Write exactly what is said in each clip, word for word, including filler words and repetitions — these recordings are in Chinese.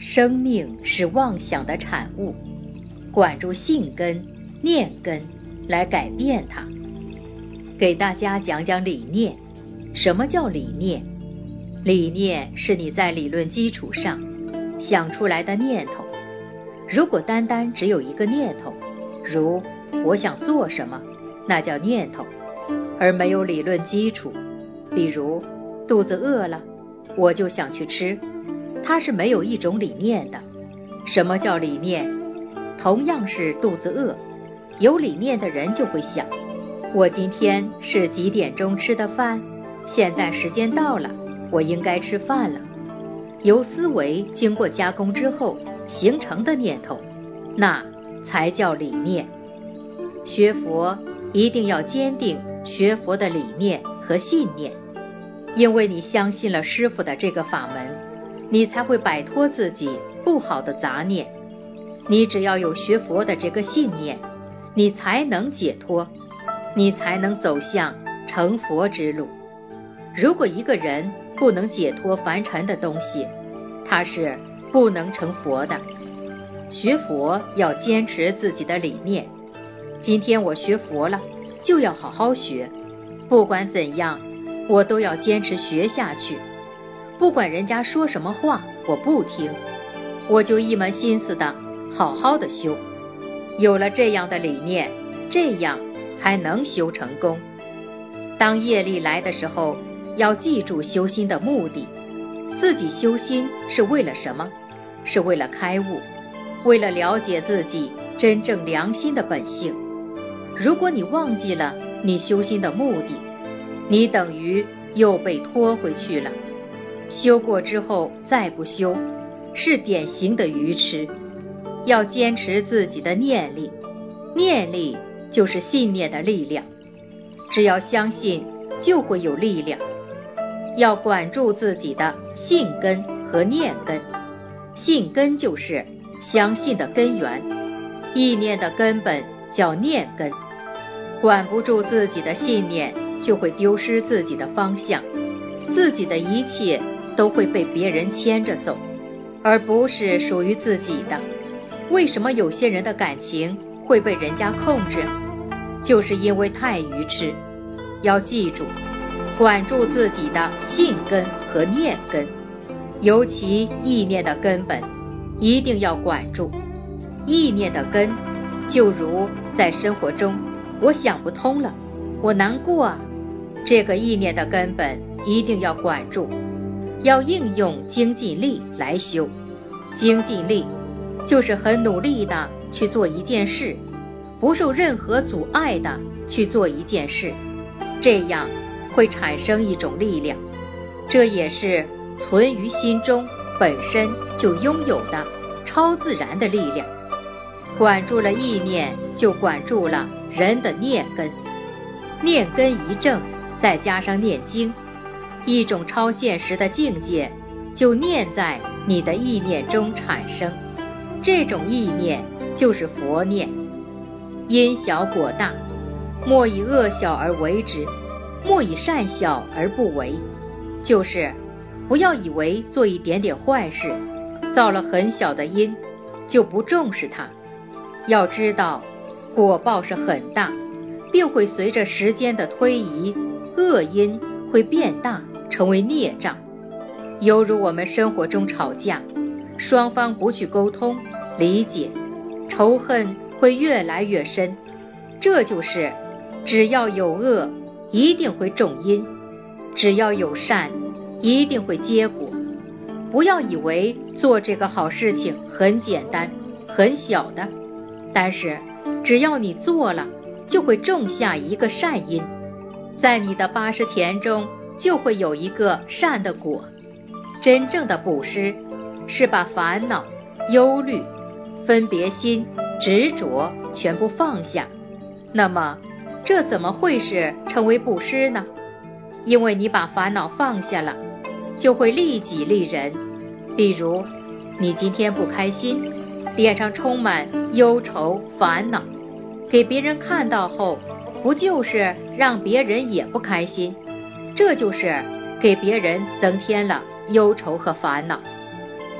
生命是妄想的产物，管住性根、念根来改变它。给大家讲讲理念。什么叫理念？理念是你在理论基础上想出来的念头。如果单单只有一个念头，如我想做什么，那叫念头，而没有理论基础。比如肚子饿了，我就想去吃，它是没有一种理念的。什么叫理念？同样是肚子饿，有理念的人就会想，我今天是几点钟吃的饭？现在时间到了，我应该吃饭了。由思维经过加工之后形成的念头，那才叫理念。学佛一定要坚定学佛的理念和信念，因为你相信了师父的这个法门，你才会摆脱自己不好的杂念。你只要有学佛的这个信念，你才能解脱，你才能走向成佛之路。如果一个人不能解脱凡尘的东西，他是不能成佛的。学佛要坚持自己的理念。今天我学佛了，就要好好学，不管怎样，我都要坚持学下去。不管人家说什么话，我不听，我就一门心思的好好的修。有了这样的理念，这样才能修成功。当业力来的时候，要记住修心的目的。自己修心是为了什么？是为了开悟，为了了解自己真正良心的本性。如果你忘记了你修心的目的，你等于又被拖回去了。修过之后再不修，是典型的愚痴。要坚持自己的念力，念力就是信念的力量。只要相信，就会有力量。要管住自己的信根和念根。信根就是相信的根源，意念的根本叫念根。管不住自己的信念，就会丢失自己的方向，自己的一切都会被别人牵着走，而不是属于自己的。为什么有些人的感情会被人家控制？就是因为太愚痴。要记住，管住自己的信根和念根，尤其意念的根本一定要管住。意念的根，就如在生活中，我想不通了，我难过啊，这个意念的根本一定要管住。要应用精进力来修。精进力就是很努力的去做一件事，不受任何阻碍的去做一件事，这样会产生一种力量，这也是存于心中本身就拥有的超自然的力量。管住了意念，就管住了人的念根。念根一正，再加上念经，一种超现实的境界就念在你的意念中产生。这种意念就是佛念。因小果大，莫以恶小而为之，莫以善小而不为。就是不要以为做一点点坏事，造了很小的因，就不重视它。要知道果报是很大，并会随着时间的推移，恶因会变大，成为孽障。犹如我们生活中吵架，双方不去沟通理解，仇恨会越来越深。这就是只要有恶，一定会种因；只要有善，一定会结果。不要以为做这个好事情很简单很小的，但是只要你做了，就会种下一个善因，在你的八十田中就会有一个善的果。真正的布施是把烦恼、忧虑、分别心、执着全部放下。那么这怎么会是成为布施呢？因为你把烦恼放下了，就会利己利人。比如你今天不开心，脸上充满忧愁烦恼，给别人看到后，不就是让别人也不开心？这就是给别人增添了忧愁和烦恼。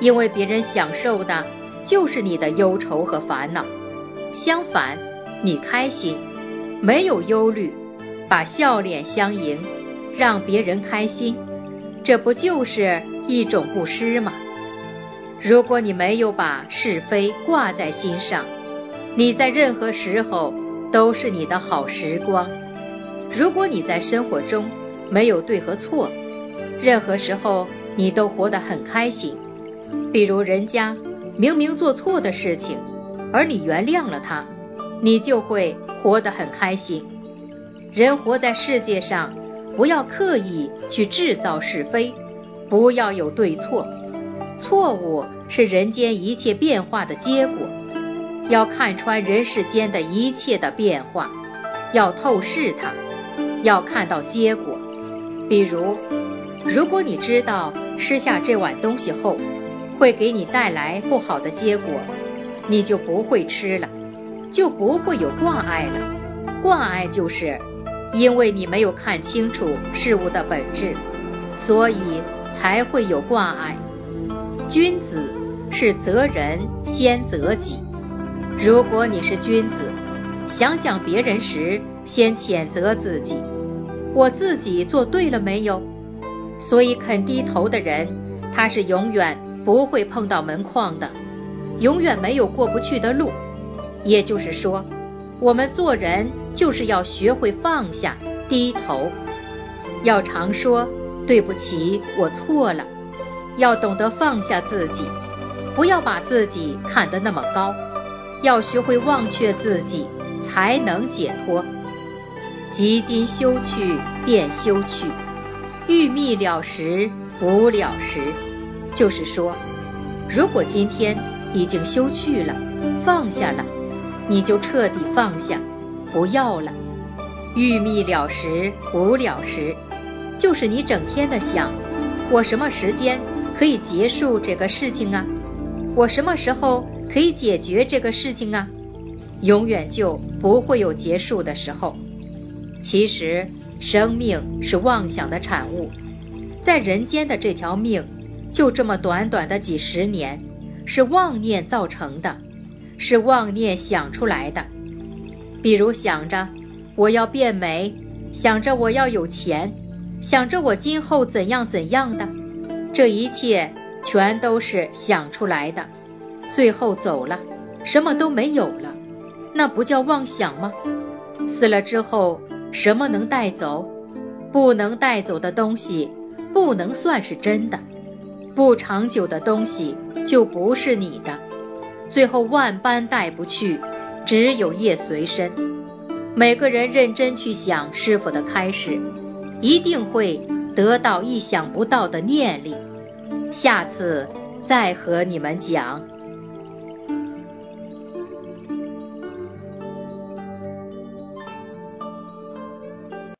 因为别人享受的就是你的忧愁和烦恼。相反，你开心，没有忧虑，把笑脸相迎，让别人开心，这不就是一种布施吗？如果你没有把是非挂在心上，你在任何时候都是你的好时光。如果你在生活中没有对和错，任何时候你都活得很开心。比如人家明明做错的事情，而你原谅了他，你就会活得很开心。人活在世界上，不要刻意去制造是非，不要有对错。错误是人间一切变化的结果，要看穿人世间的一切的变化，要透视它，要看到结果。比如，如果你知道吃下这碗东西后会给你带来不好的结果，你就不会吃了，就不会有挂碍了。挂碍就是因为你没有看清楚事物的本质，所以才会有挂碍。君子是责人先责己。如果你是君子，想讲别人时先谴责自己，我自己做对了没有？所以肯低头的人，他是永远不会碰到门框的，永远没有过不去的路。也就是说，我们做人就是要学会放下，低头，要常说对不起，我错了，要懂得放下自己，不要把自己看得那么高，要学会忘却自己，才能解脱。即今修去便修去，欲觅了时不了时。就是说，如果今天已经修去了，放下了，你就彻底放下，不要了。欲觅了时不了时，就是你整天的想，我什么时间可以结束这个事情啊？我什么时候可以解决这个事情啊？永远就不会有结束的时候。其实生命是妄想的产物，在人间的这条命就这么短短的几十年，是妄念造成的，是妄念想出来的。比如想着我要变美，想着我要有钱，想着我今后怎样怎样的，这一切全都是想出来的，最后走了，什么都没有了，那不叫妄想吗？死了之后什么能带走？不能带走的东西不能算是真的，不长久的东西就不是你的，最后万般带不去，只有业随身。每个人认真去想师父的开示，一定会得到意想不到的念力。下次再和你们讲。